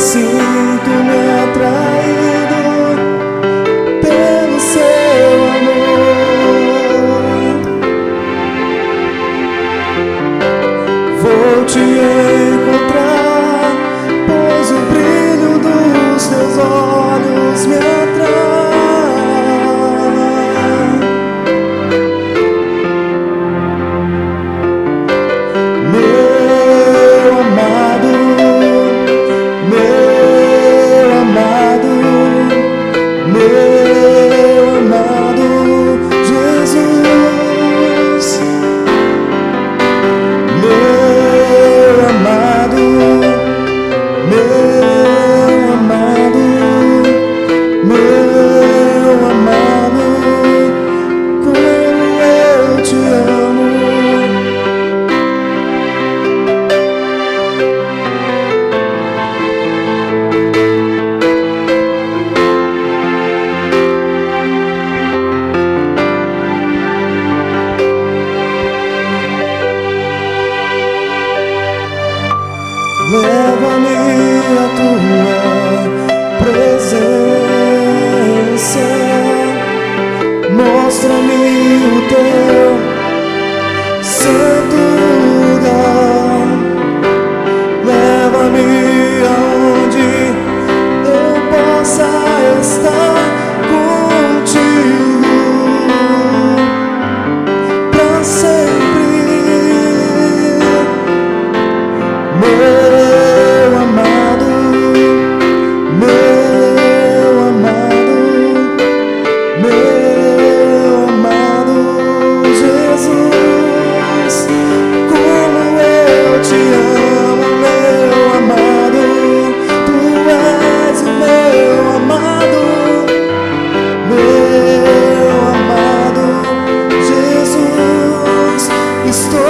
Sinto-me atraído pelo seu amor. Vou te encontrar, pois o brilho dos teus olhos me atrai. Meu amado, meu amado, meu amado Jesus. Meu amado, meu amado, meu amado, como eu te amo. Leva-me à tua presença, mostra-me o teu santo lugar. Leva-me aonde eu possa estar contigo pra sempre. Meu amado, meu amado, meu amado Jesus, como eu te amo, meu amado, tu és o meu amado Jesus, estou